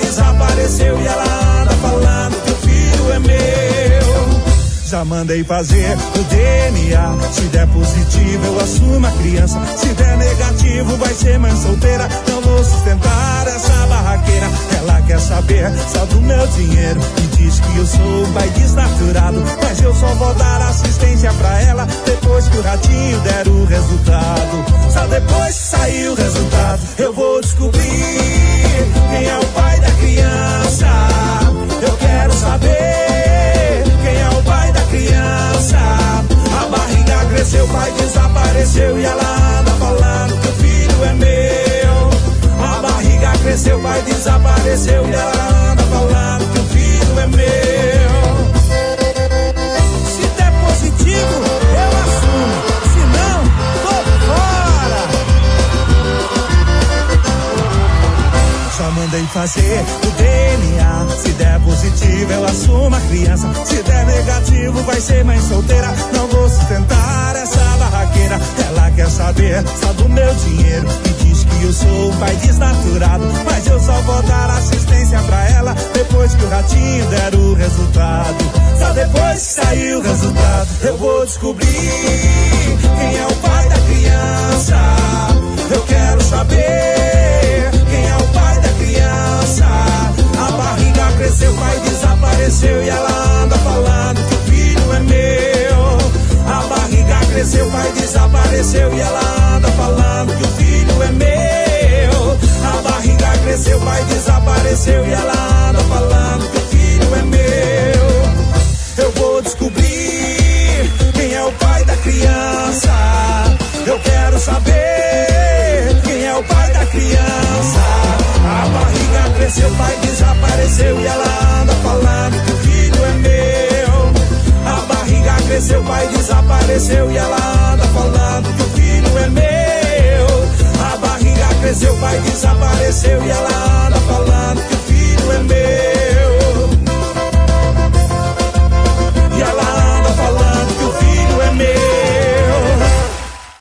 desapareceu e ela anda falando que o filho é meu. Já mandei fazer o DNA, se der positivo eu assumo a criança, se der negativo vai ser mãe solteira, não vou sustentar essa barraqueira. Ela quer saber só do meu dinheiro e diz que eu sou um pai desnaturado, mas eu só vou dar assistência pra ela depois que o ratinho der o resultado. Só depois que sair o resultado eu vou descobrir quem é o pai da criança. Eu quero saber quem é o pai da criança. A barriga cresceu, o pai desapareceu e ela anda falando que o filho é meu. A barriga cresceu, o pai desapareceu e ela anda falando que o filho é meu. Se der positivo, eu assumo, se não, tô fora. Já mandei fazer o DNA, se der positivo eu assumo a criança, se der negativo vai ser mãe solteira, não vou sustentar essa barraqueira. Ela quer saber só do meu dinheiro e diz que eu sou um pai desnaturado, mas eu só vou dar assistência pra ela depois que o ratinho der o resultado. Só depois que sair o resultado eu vou descobrir quem é o pai da criança. Eu quero saber quem é o pai da criança. A barriga cresceu, o pai desapareceu e ela anda falando que o filho é meu. A barriga cresceu, o pai desapareceu e ela anda falando que o filho é meu. A barriga cresceu, o pai desapareceu e ela anda falando que o filho é meu. Eu vou descobrir quem é o pai da criança. Eu quero saber quem é o pai da criança. A barriga cresceu, o pai desapareceu e ela anda falando que o filho é meu. A barriga cresceu, o pai desapareceu e ela anda falando que o filho é meu. A barriga cresceu, o pai desapareceu e ela anda